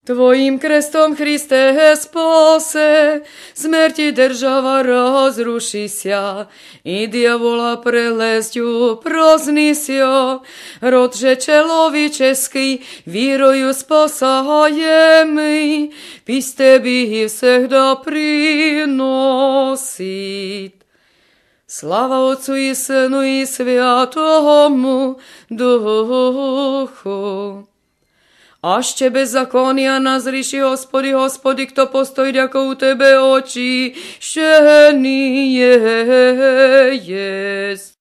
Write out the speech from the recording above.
Tvojim krestom, Christe, spase, smrti država rozrušisia i diavola prelesťu proznisia. Rodže človečeský, víroju spasajemy, pís tebi всегда приносит. Слава Отцу и Сыну и Святому Духу. Až tebe zakonia nazriši, Hospody, Hospody, kto postojí ako u tebe oči, šení jest.